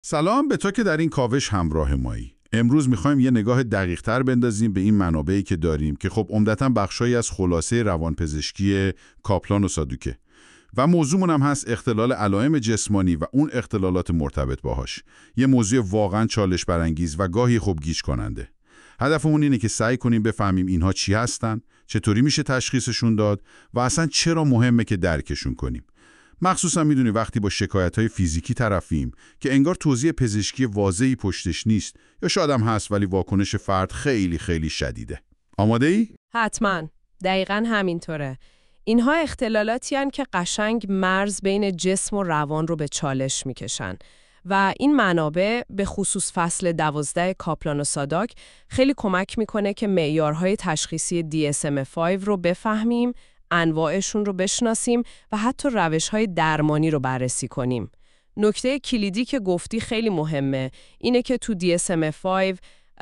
سلام به تو که در این کاوش همراه مایی. امروز میخوایم یه نگاه دقیق‌تر بندازیم به این منابعی که داریم که خب عمدتاً بخشایی از خلاصه روانپزشکی کاپلان و سادوکه. و موضوعمون هم هست اختلال علائم جسمانی و اون اختلالات مرتبط باهاش. یه موضوع واقعاً چالش برانگیز و گاهی خب گیج کننده. هدفمون اینه که سعی کنیم بفهمیم اینها چی هستن، چطوری میشه تشخیصشون داد و اصلاً چرا مهمه که درکشون کنیم. مخصوصا میدونی وقتی با شکایت‌های فیزیکی طرفیم که انگار توضیح پزشکی واضحی پشتش نیست یا شاید هم هست ولی واکنش فرد خیلی خیلی شدیده. آماده ای؟ حتما. دقیقاً همینطوره. اینها اختلالاتی هستند که قشنگ مرز بین جسم و روان رو به چالش میکشن و این منابع به خصوص فصل 12 کاپلان و ساداک خیلی کمک میکنه که معیارهای تشخیصی DSM-5 رو بفهمیم، انواعشون رو بشناسیم و حتی روش‌های درمانی رو بررسی کنیم. نکته کلیدی که گفتی خیلی مهمه. اینه که تو DSM-5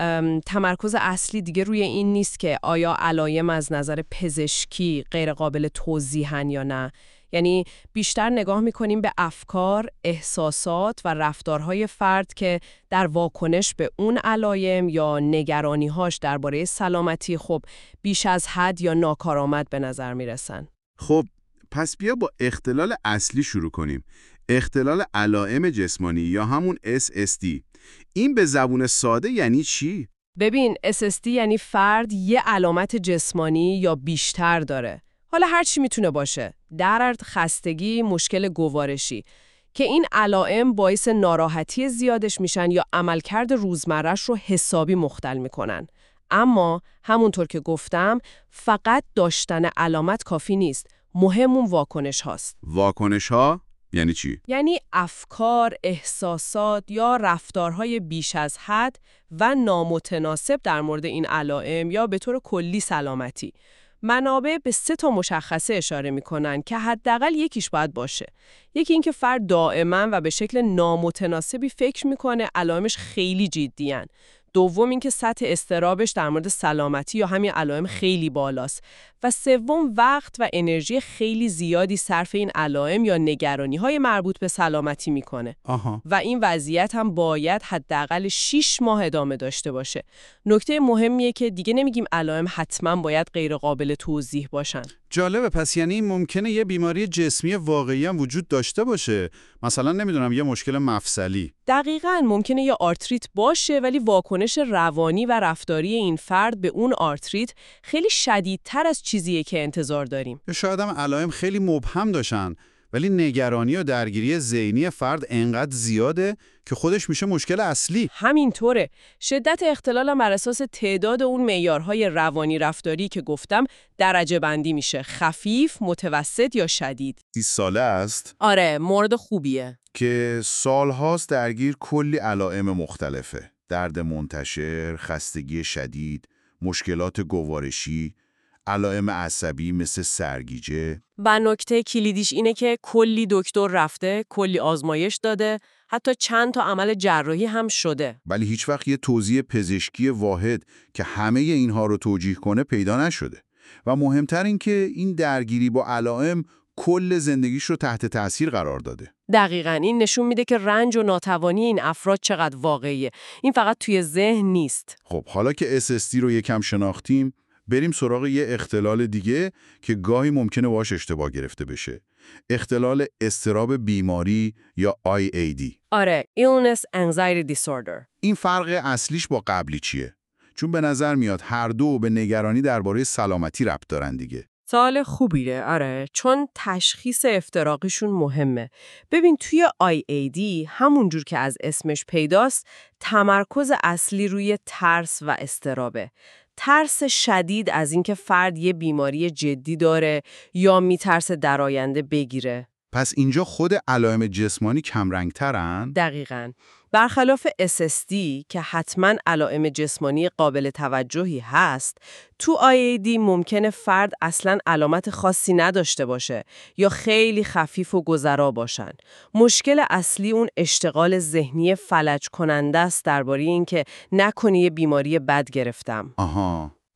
تمرکز اصلی دیگه روی این نیست که آیا علائم از نظر پزشکی غیر قابل توضیحن یا نه. یعنی بیشتر نگاه میکنیم به افکار، احساسات و رفتارهای فرد که در واکنش به اون علائم یا نگرانی‌هاش درباره سلامتی خب بیش از حد یا ناکارآمد به نظر میرسن. خب پس بیا با اختلال اصلی شروع کنیم. اختلال علائم جسمانی یا همون SSD. این به زبون ساده یعنی چی؟ ببین SSD یعنی فرد یه علامت جسمانی یا بیشتر داره. حالا هر چی میتونه باشه. درد، خستگی، مشکل گوارشی که این علائم باعث ناراحتی زیادش میشن یا عملکرد روزمره‌اش رو حسابی مختل میکنن. اما همونطور که گفتم فقط داشتن علامت کافی نیست. مهم اون واکنش هاست. واکنش ها؟ یعنی چی؟ یعنی افکار، احساسات یا رفتارهای بیش از حد و نامتناسب در مورد این علائم یا به طور کلی سلامتی. منابع به 3 مشخصه اشاره می‌کنن که حداقل یکیش باید باشه. یکی این که فرد دائما و به شکل نامتناسبی فکر می‌کنه علائمش خیلی جدی‌ان. دوم این که سطح اضطرابش در مورد سلامتی یا همین علائم خیلی بالاست. و سوم وقت و انرژی خیلی زیادی صرف این علائم یا نگرانی‌های مربوط به سلامتی می‌کنه. و این وضعیت هم باید حداقل 6 ماه ادامه داشته باشه. نکته مهمیه که دیگه نمیگیم علائم حتما باید غیر قابل توضیح باشن. جالبه. پس یعنی ممکنه یه بیماری جسمی واقعی هم وجود داشته باشه. مثلا نمیدونم یه مشکل مفصلی. دقیقاً ممکنه یه آرتریت باشه ولی واکنش روانی و رفتاری این فرد به اون آرتریت خیلی شدیدتر از چیزیه که انتظار داریم. یا شاید هم علائم خیلی مبهم داشتن ولی نگرانی و درگیری ذهنی فرد انقدر زیاده که خودش میشه مشکل اصلی. همینطوره. شدت اختلال بر اساس تعداد اون معیارهای روانی رفتاری که گفتم درجه بندی میشه. خفیف، متوسط یا شدید. 30 ساله است آره، مورد خوبیه. که سالهاست درگیر کلی علائم مختلفه. درد منتشر، خستگی شدید، مشکلات گوارشی، علائم عصبی مثل سرگیجه. و نکته کلیدیش اینه که کلی دکتر رفته، کلی آزمایش داده، حتی چند تا عمل جراحی هم شده. ولی هیچ وقت یه توضیح پزشکی واحد که همه اینها رو توجیه کنه پیدا نشده. و مهمتر این که این درگیری با علائم کل زندگیش رو تحت تأثیر قرار داده. دقیقاً این نشون میده که رنج و ناتوانی این افراد چقدر واقعیه. این فقط توی ذهن نیست. خب حالا که SSD رو یکم شناختیم، بریم سراغ یه اختلال دیگه که گاهی ممکنه باهاش اشتباه گرفته بشه. اختلال اضطراب بیماری یا IAD. آره، Illness Anxiety Disorder. این فرق اصلیش با قبلی چیه؟ چون به نظر میاد هر دو به نگرانی درباره سلامتی ربط دارن دیگه. سوال خوبیه. آره، چون تشخیص افتراقیشون مهمه. ببین توی IAD همونجور که از اسمش پیداست تمرکز اصلی روی ترس و اضطرابه. ترس شدید از اینکه فرد یه بیماری جدی داره یا میترسه در آینده بگیره. پس اینجا خود علائم جسمانی کمرنگ‌ترن؟ دقیقاً. برخلاف SSD که حتماً علائم جسمانی قابل توجهی هست، تو IAD ممکنه فرد اصلاً علامت خاصی نداشته باشه یا خیلی خفیف و گذرا باشن. مشکل اصلی اون اشتغال ذهنی فلج کننده است درباره اینکه نکنه یه بیماری بد گرفتم. آها.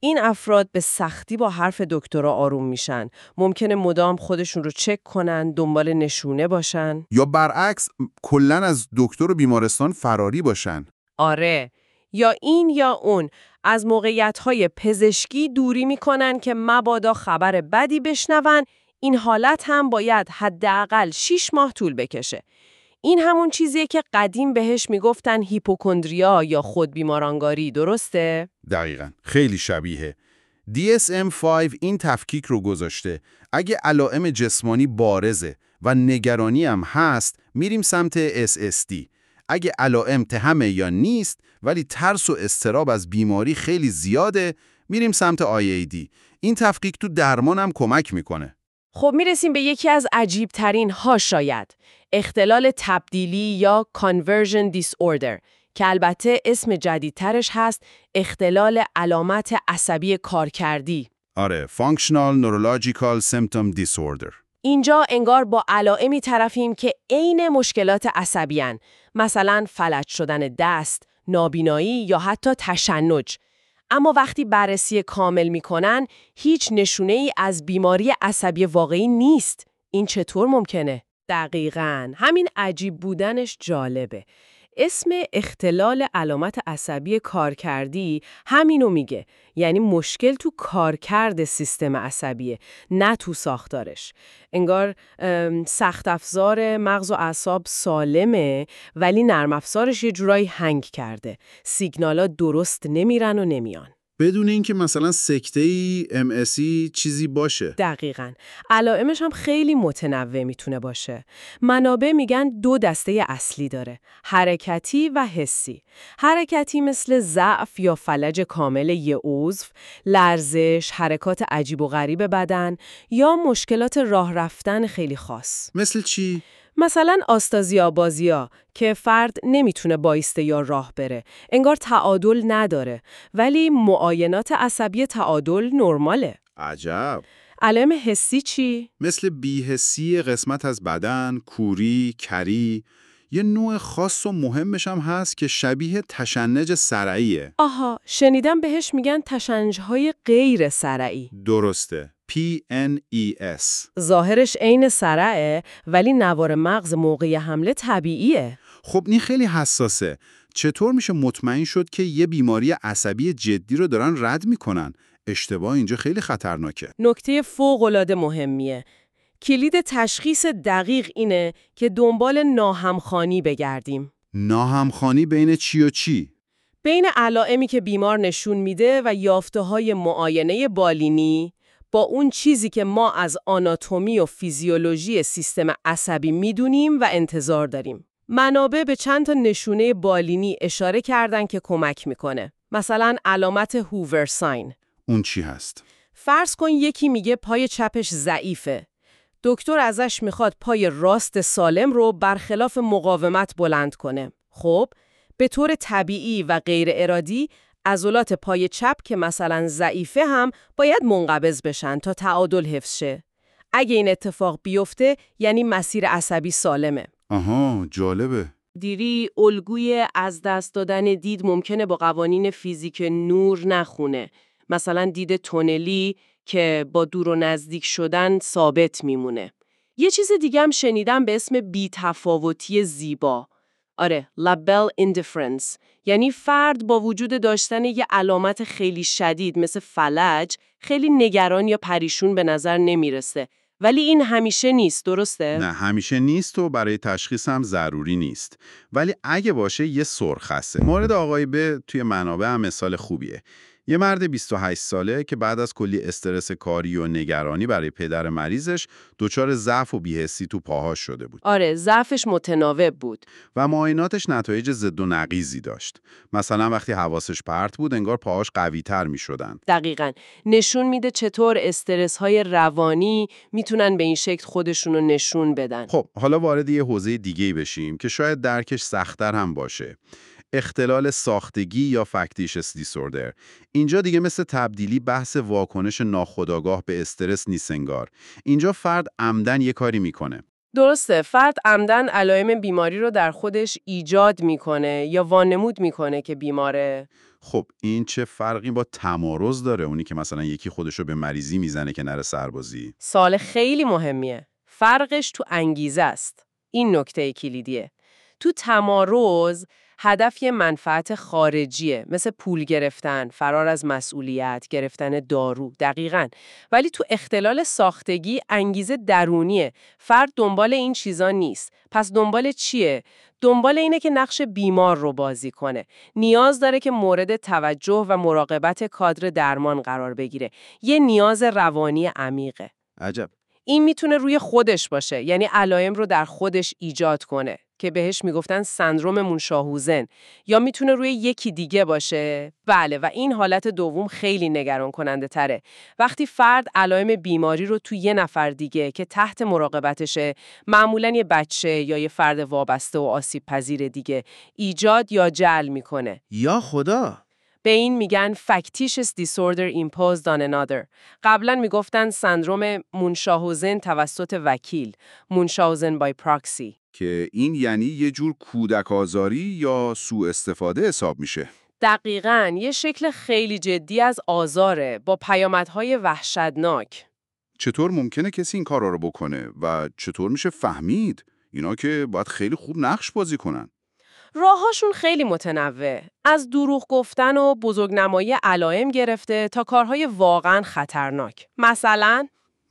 این افراد به سختی با حرف دکترا آروم میشن. ممکنه مدام خودشون رو چک کنن، دنبال نشونه باشن. یا برعکس کلاً از دکتر و بیمارستان فراری باشن. آره، یا این یا اون از موقعیت‌های پزشکی دوری میکنن که مبادا خبر بدی بشنون. این حالت هم باید حداقل 6 ماه طول بکشه. این همون چیزیه که قدیم بهش میگفتن هیپوکندریا یا خودبیمارانگاری، درسته؟ دقیقاً. خیلی شبیه. DSM-5 این تفکیک رو گذاشته. اگه علائم جسمانی بارزه و نگرانی هم هست، میریم سمت SSD. اگه علائم تهمه یا نیست، ولی ترس و اضطراب از بیماری خیلی زیاده، میریم سمت IAD. این تفکیک تو درمان هم کمک میکنه. خب میرسیم به یکی از عجیب ترین ها، شاید اختلال تبدیلی یا conversion disorder، که البته اسم جدیدترش هست اختلال علامت عصبی کارکردی. آره، Functional Neurological Symptom Disorder. اینجا انگار با علائمی طرفیم که عین مشکلات عصبی هن. مثلا فلج شدن دست، نابینایی یا حتی تشنج. اما وقتی بررسی کامل میکنن، هیچ نشونه‌ای از بیماری عصبی واقعی نیست. این چطور ممکنه؟ دقیقاً. همین عجیب بودنش جالبه. اسم اختلال علامت عصبی کارکردی همینو میگه. یعنی مشکل تو کارکرد سیستم عصبیه، نه تو ساختارش. انگار سخت افزار مغز و اعصاب سالمه، ولی نرم افزارش یه جورایی هنگ کرده. سیگنالا درست نمیرن و نمیان. بدون اینکه مثلا سکته‌ای MSی چیزی باشه. دقیقاً. علائمش هم خیلی متنوع میتونه باشه. منابع میگن 2 دسته اصلی داره: حرکتی و حسی. حرکتی مثل ضعف یا فلج کامل یه عضو، لرزش، حرکات عجیب و غریب بدن یا مشکلات راه رفتن خیلی خاص. مثل چی؟ مثلا آستازیا که فرد نمیتونه بایسته یا راه بره، انگار تعادل نداره، ولی معاینات عصبی تعادل نرماله. عجب. علائم حسی چی؟ مثل بی‌حسی قسمت از بدن، کوری، کری. یه نوع خاص و مهمش هم هست که شبیه تشنج صرعیه. آها، شنیدم بهش میگن تشنج‌های غیر صرعی. درسته. PNES. ظاهرش عین صرعه، ولی نوار مغز موقع حمله طبیعیه. خب این خیلی حساسه. چطور میشه مطمئن شد که یه بیماری عصبی جدی رو دارن رد میکنن؟ اشتباه اینجا خیلی خطرناکه. نکته فوق‌العاده مهمیه. کلید تشخیص دقیق اینه که دنبال ناهمخوانی بگردیم. ناهمخوانی بین چی و چی؟ بین علائمی که بیمار نشون میده و یافته‌های معاینه بالینی با اون چیزی که ما از آناتومی و فیزیولوژی سیستم عصبی میدونیم و انتظار داریم. منابع به چند تا نشونه بالینی اشاره کردن که کمک میکنه. مثلا علامت هوور ساین. اون چی هست؟ فرض کن یکی میگه پای چپش ضعیفه. دکتر ازش میخواد پای راست سالم رو برخلاف مقاومت بلند کنه. خب، به طور طبیعی و غیر ارادی عضلات پای چپ که مثلا ضعیفه هم باید منقبض بشن تا تعادل حفظ شه. اگه این اتفاق بیفته یعنی مسیر عصبی سالمه. آها، جالبه. دیری الگوی از دست دادن دید ممکنه با قوانین فیزیک نور نخونه. مثلا دید تونلی که با دور و نزدیک شدن ثابت میمونه. یه چیز دیگه هم شنیدم به اسم بی‌تفاوتی زیبا. آره، لابل ایندیفرنس. یعنی فرد با وجود داشتن یه علامت خیلی شدید مثل فلج خیلی نگران یا پریشون به نظر نمیرسه. ولی این همیشه نیست، درسته؟ نه، همیشه نیست و برای تشخیص هم ضروری نیست. ولی اگه باشه یه سرخصه. مورد آقای ب توی منابع هم مثال خوبیه. یه مرد 28 ساله که بعد از کلی استرس کاری و نگرانی برای پدر مریضش دچار ضعف و بی‌حسی تو پاهاش شده بود. آره، ضعفش متناوب بود. و معایناتش نتایج ضد و نقیضی داشت. مثلا وقتی حواسش پرت بود انگار پاهاش قوی‌تر می‌شدن. دقیقاً. نشون میده چطور استرس‌های روانی میتونن به این شکل خودشونو نشون بدن. خب، حالا وارد یه حوزه دیگه‌ای بشیم که شاید درکش سخت‌تر هم باشه. اختلال ساختگی یا فکتیشس دیسوردر. اینجا دیگه مثل تبدیلی بحث واکنش ناخودآگاه به استرس نیست انگار. اینجا فرد عمدن یه کاری میکنه. درسته، فرد عمدن علائم بیماری رو در خودش ایجاد میکنه یا وانمود میکنه که بیماره. خب این چه فرقی با تمارض داره؟ اونی که مثلا یکی خودشو به مریضی میزنه که نره سربازی. سوال خیلی مهمیه. فرقش تو انگیزه است. این نکته کلیدیه. تو تمارض هدف یه منفعت خارجیه، مثل پول گرفتن، فرار از مسئولیت، گرفتن دارو. دقیقاً. ولی تو اختلال ساختگی انگیزه درونیه. فرد دنبال این چیزا نیست. پس دنبال چیه؟ دنبال اینه که نقش بیمار رو بازی کنه. نیاز داره که مورد توجه و مراقبت کادر درمان قرار بگیره. یه نیاز روانی عمیقه. عجب. این میتونه روی خودش باشه، یعنی علائم رو در خودش ایجاد کنه که بهش میگفتن سندروم مونشاهوزن، یا میتونه روی یکی دیگه باشه. بله، و این حالت دوم خیلی نگران کننده تره. وقتی فرد علائم بیماری رو توی یه نفر دیگه که تحت مراقبتشه، معمولاً یه بچه یا یه فرد وابسته و آسیب پذیر دیگه، ایجاد یا جعل میکنه. یا خدا. به این میگن factitious disorder imposed on another. قبلا میگفتن سندروم مونشاهوزن توسط وکیل، مونشاهوزن by proxy. که این یعنی یه جور کودک آزاری یا سوء استفاده حساب میشه. دقیقاً یه شکل خیلی جدی از آزاره با پیامدهای وحشتناک. چطور ممکنه کسی این کارا رو بکنه و چطور میشه فهمید؟ اینا که باید خیلی خوب نقش بازی کنن. راهاشون خیلی متنوع، از دروغ گفتن و بزرگنمایی علائم گرفته تا کارهای واقعاً خطرناک. مثلا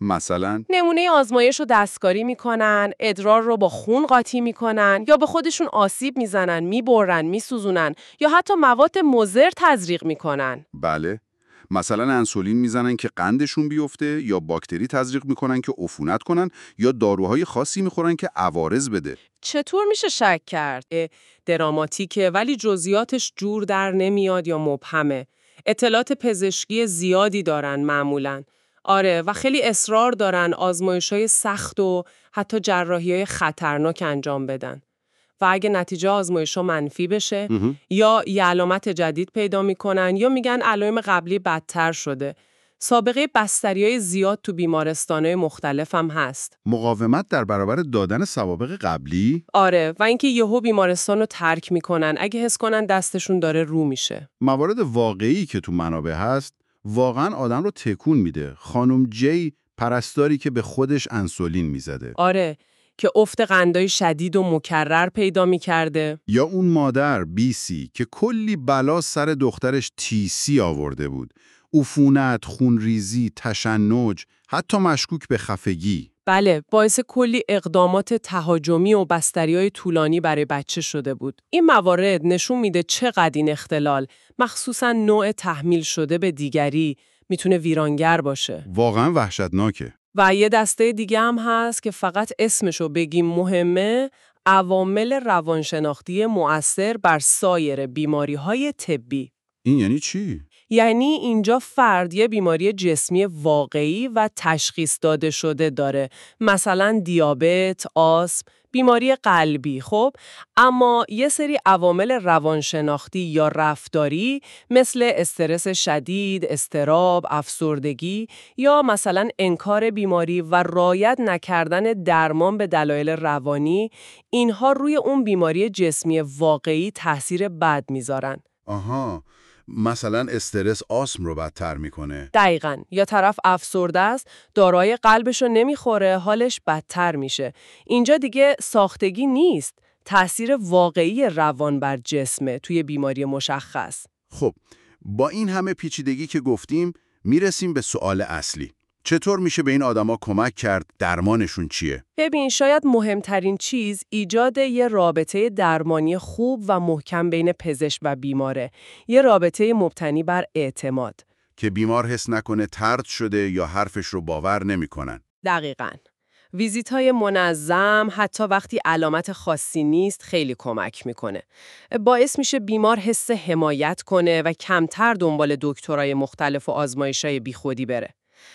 نمونه آزمایش رو دستکاری میکنن، ادرار رو با خون قاطی میکنن، یا به خودشون آسیب میزنن، میبرن، میسوزونن، یا حتی مواد مضر تزریق میکنن. بله. مثلا انسولین میزنن که قندشون بیفته، یا باکتری تزریق میکنن که عفونت کنن، یا داروهای خاصی میخورن که عوارض بده. چطور میشه شک کرد؟ دراماتیکه ولی جزئیاتش جور در نمیاد یا مبهمه. اطلاعات پزشکی زیادی دارن معمولاً. آره، و خیلی اصرار دارن آزمایش‌های سخت و حتی جراحی‌های خطرناک انجام بدن. و اگه نتیجه آزمایش‌ها منفی بشه یا یه علامت جدید پیدا میکنن یا میگن علائم قبلی بدتر شده. سابقه بستریای زیاد تو بیمارستان‌های مختلف هم هست. مقاومت در برابر دادن سوابق قبلی؟ آره، و اینکه یهو بیمارستان رو ترک میکنن اگه حس کنن دستشون داره رو میشه. موارد واقعی که تو منابع هست واقعا آدم رو تکون میده. خانم جی، پرستاری که به خودش انسولین میزده. آره، که افت قندای شدید و مکرر پیدا میکرده. یا اون مادر بیسی که کلی بلا سر دخترش TC آورده بود. عفونت، خونریزی، تشنج، حتی مشکوک به خفگی. بله، باعث کلی اقدامات تهاجمی و بستریای طولانی برای بچه شده بود. این موارد نشون میده چقدر این اختلال، مخصوصاً نوع تحمیل شده به دیگری، میتونه ویرانگر باشه. واقعا وحشتناکه. و یه دسته دیگه هم هست که فقط اسمشو بگیم مهمه، عوامل روانشناختی مؤثر بر سایر بیماری‌های طبی. این یعنی چی؟ یعنی اینجا فرد یه بیماری جسمی واقعی و تشخیص داده شده داره، مثلا دیابت، آسم، بیماری قلبی. خب اما یه سری عوامل روانشناختی یا رفتاری مثل استرس شدید، اضطراب، افسردگی یا مثلا انکار بیماری و رعایت نکردن درمان به دلایل روانی، اینها روی اون بیماری جسمی واقعی تاثیر بد میذارن. آها، مثلا استرس آسم رو بدتر میکنه. دقیقاً. یا طرف افسرده است، داروهای قلبشو نمیخوره، حالش بدتر میشه. اینجا دیگه ساختگی نیست، تأثیر واقعی روان بر جسمه توی بیماری مشخص. خب، با این همه پیچیدگی که گفتیم میرسیم به سوال اصلی. چطور میشه به این آدما کمک کرد؟ درمانشون چیه؟ ببین، شاید مهمترین چیز ایجاد یه رابطه درمانی خوب و محکم بین پزشک و بیماره. یه رابطه مبتنی بر اعتماد. که بیمار حس نکنه طرد شده یا حرفش رو باور نمیکنن. دقیقاً. ویزیت‌های منظم، حتی وقتی علامت خاصی نیست، خیلی کمک میکنه. باعث میشه بیمار حس حمایت کنه و کمتر دنبال دکترای مختلف و آزمایش‌های بیخودی بره.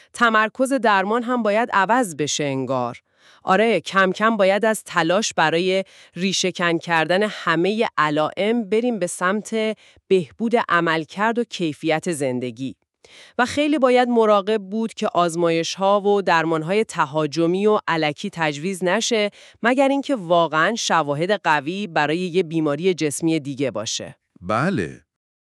تمرکز درمان هم باید عوض بشه انگار. آره، کم کم باید از تلاش برای ریشه‌کن کردن همه علائم بریم به سمت بهبود عملکرد و کیفیت زندگی. و خیلی باید مراقب بود که آزمایش‌ها و درمان‌های تهاجمی و الکی تجویز نشه مگر اینکه واقعاً شواهد قوی برای یه بیماری جسمی دیگه باشه. بله.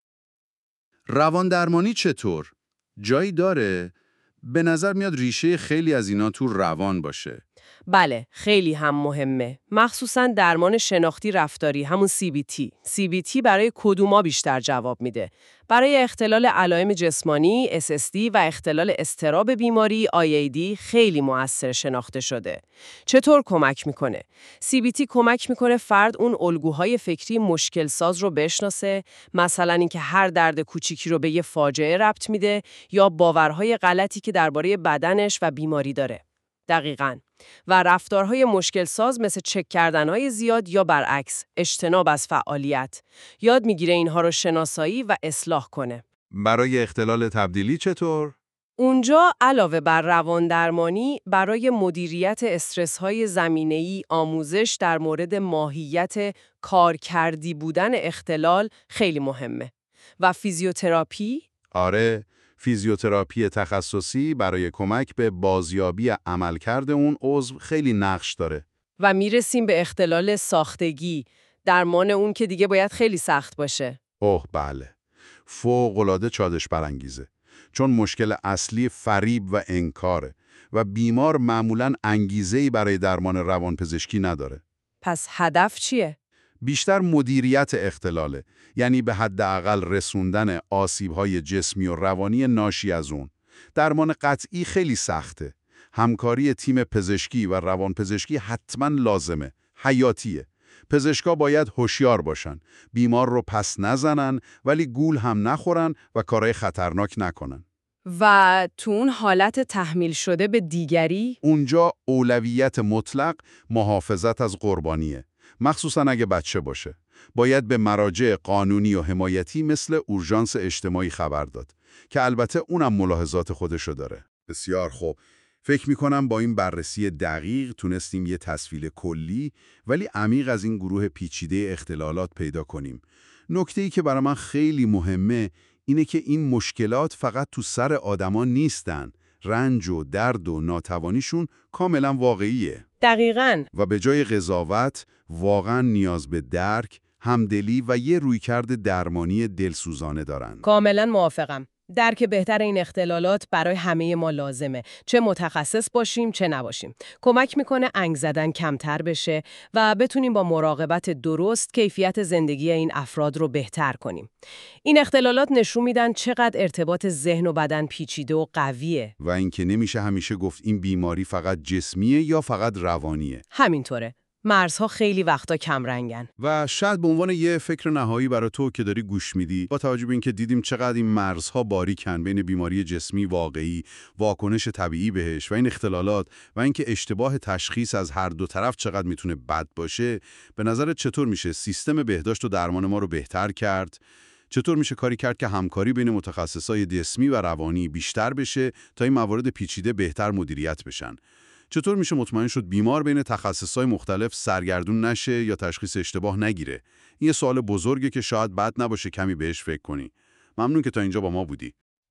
روان درمانی چطور؟ جایی داره؟ به نظر میاد ریشه خیلی از اینا تو روان باشه. بله، خیلی هم مهمه. مخصوصاً درمان شناختی رفتاری، همون CBT. CBT برای کدوما بیشتر جواب میده؟ برای اختلال علائم جسمانی، SSD و اختلال اضطراب بیماری، IAD خیلی مؤثر شناخته شده. چطور کمک میکنه؟ CBT کمک میکنه فرد اون الگوهای فکری مشکل ساز رو بشناسه، مثلا اینکه هر درد کوچیکی رو به یه فاجعه ربط میده یا باورهای غلطی که درباره بدنش و بیماری داره. دقیقاً. و رفتارهای مشکل ساز مثل چک کردنهای زیاد یا برعکس، اجتناب از فعالیت. یاد میگیره اینها رو شناسایی و اصلاح کنه. برای اختلال تبدیلی چطور؟ اونجا علاوه بر روان درمانی، برای مدیریت استرس‌های زمینه‌ای آموزش در مورد ماهیت کارکردی بودن اختلال خیلی مهمه. و فیزیوتراپی؟ آره، فیزیوتراپی تخصصی برای کمک به بازیابی عملکرد اون عضو خیلی نقش داره. و میرسیم به اختلال ساختگی، درمان اون که دیگه باید خیلی سخت باشه. اوه بله، فوق‌العاده چالش برانگیزه. چون مشکل اصلی فریب و انکاره و بیمار معمولاً انگیزه‌ای برای درمان روانپزشکی نداره. پس هدف چیه؟ بیشتر مدیریت اختلاله، یعنی به حداقل رسوندن آسیب‌های جسمی و روانی ناشی از اون. درمان قطعی خیلی سخته. همکاری تیم پزشکی و روانپزشکی حتما لازمه، حیاتیه. پزشکا باید هوشیار باشن، بیمار رو پس نزنن ولی گول هم نخورن و کارهای خطرناک نکنن. و تو اون حالت تحمیل شده به دیگری؟ اونجا اولویت مطلق محافظت از قربانیه، مخصوصا اگه بچه باشه. باید به مراجع قانونی و حمایتی مثل اورژانس اجتماعی خبر داد که البته اونم ملاحظات خودشو داره. بسیار خوب. فکر میکنم با این بررسی دقیق تونستیم یه تصویر کلی ولی عمیق از این گروه پیچیده اختلالات پیدا کنیم. نکته‌ای که برای من خیلی مهمه اینه که این مشکلات فقط تو سر آدما نیستن. رنج و درد و ناتوانیشون کاملا واقعیه. دقیقاً. و به جای قضاوت واقعا نیاز به درک، همدلی و یه رویکرد درمانی دلسوزانه دارن. کاملاً موافقم. درک بهتر این اختلالات برای همه ما لازمه، چه متخصص باشیم چه نباشیم. کمک میکنه انگ زدن کمتر بشه و بتونیم با مراقبت درست کیفیت زندگی این افراد رو بهتر کنیم. این اختلالات نشون میدن چقدر ارتباط ذهن و بدن پیچیده و قویه. و اینکه نمیشه همیشه گفت این بیماری فقط جسمیه یا فقط روانیه. همینطوره. مرزها خیلی وقتا کمرنگن. و شاید به عنوان یه فکر نهایی برای تو که داری گوش میدی، با توجه به اینکه دیدیم چقدر این مرزها باریکن بین بیماری جسمی واقعی، واکنش طبیعی بهش و این اختلالات و اینکه اشتباه تشخیص از هر دو طرف چقدر میتونه بد باشه، به نظرت چطور میشه سیستم بهداشت و درمان ما رو بهتر کرد؟ چطور میشه کاری کرد که همکاری بین متخصصای جسمی و روانی بیشتر بشه تا این موارد پیچیده بهتر مدیریت بشن؟ چطور میشه مطمئن شد بیمار بین تخصصهای مختلف سرگردون نشه یا تشخیص اشتباه نگیره؟ این یه سوال بزرگه که شاید بد نباشه کمی بهش فکر کنی. ممنون که تا اینجا با ما بودی.